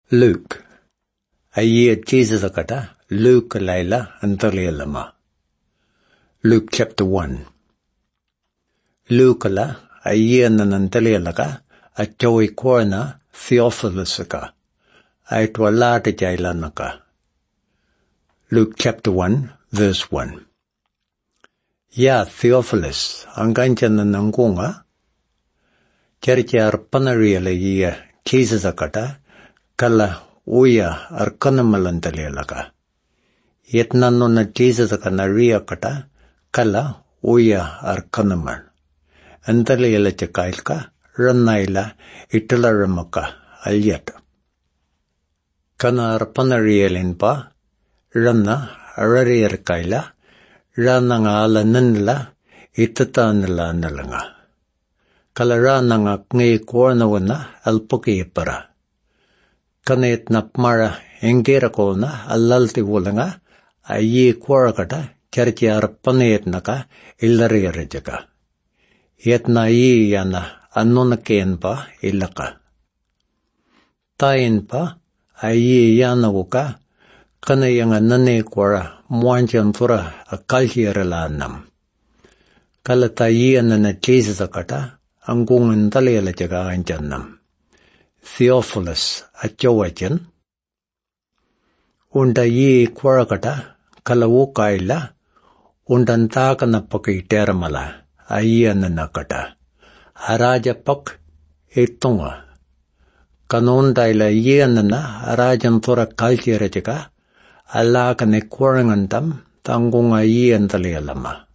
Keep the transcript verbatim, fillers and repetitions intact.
Luke. Aye Jesus akata Luke laila antaliyalama. Luke chapter one. Luke la aye nanantaliyalaka achoy korna Theophilus ka. Aitwalata jailanaka. Luke chapter one verse one. Ya Theophilus anganchana nangunga Cherchar panariyala ye Jesus akata kala uya arkanamalantaliyalaka. Yetnano na Jesus akanariya kata kala uya arkanamal. Antaliyala chakailka rannaila italaramaka alyata. Kana arpanariyalin pa ranna arariyarkaila ranna nga ala nanla itatanala nalanga. Kalara nga ngay kuwarna wana alpuki para. Kanit napmara engera ko na alalti wala nga ayi kuwara kata charchi arpanit naka ilari rejaka. Yet na iyi yana anunakin pa ilaka. Tayin pa ayi yana wuka kanayang anane kuwara muanchan tura akalhiralanam. Kalatayin na Jesus akata angkungan taliyala jaga anjanam. Theophilus achawajan. Unda yi kwarakata kalawukaila undantaka na pakiteramala ayan na nakata. Haraja pak itunga. Kanundaila yan na harajan tura kaltira jaga alaka ne kwarangantam tanggunga iyan taliyalama.